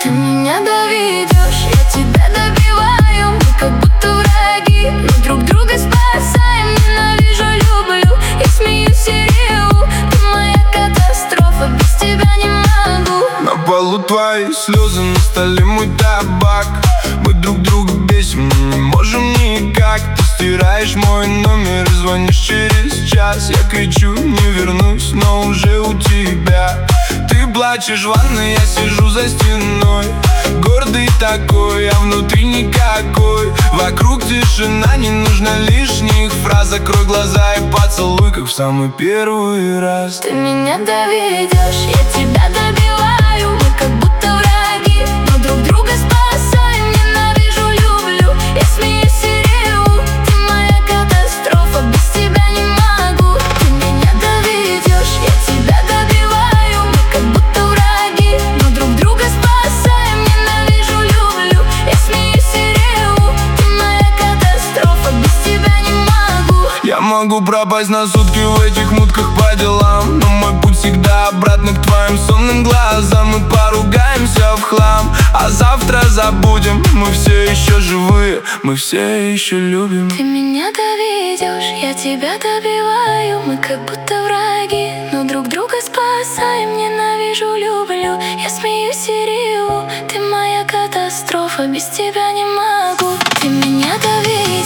Ты меня доведешь, я тебя добиваю. Мы как будто враги, но друг друга спасаем. Ненавижу, люблю и смеюсь и реву. Ты моя катастрофа, без тебя не могу. На полу твои слезы, на столе мой табак. Мы друг друга бесим, но не можем никак. Ты стираешь мой номер и звонишь через час. Я кричу, не вернусь, но уже у тебя. Ты плачешь в ванной, я сижу за стеной. Гордый такой, а внутри никакой. Вокруг тишина, не нужно лишних фраз. Закрой глаза и поцелуй, как в самый первый раз. Ты меня доведешь, я тебя добиваю. Мы как будто враги, но друг друга спасаем. Ненавижу, люблю, я смеюсь и реву. Ты моя катастрофа, без тебя не могу. Ты меня доведешь, я тебя добиваю. Мы как будто враги, но друг друга спасаем. Ненавижу, люблю, я смеюсь и реву. Ты моя катастрофа, без тебя не могу. Я могу пропасть на сутки в этих мутках по делам, но мой путь всегда обратно к твоим сонным глазам. Мы поругаемся в хлам, а завтра забудем. Мы все еще живые, мы все еще любим. Ты меня доведешь, я тебя добиваю. Мы как будто враги, но друг друга спасаем. Ненавижу, люблю, я смеюсь и реву. Ты моя катастрофа, без тебя не могу. Ты меня доведешь.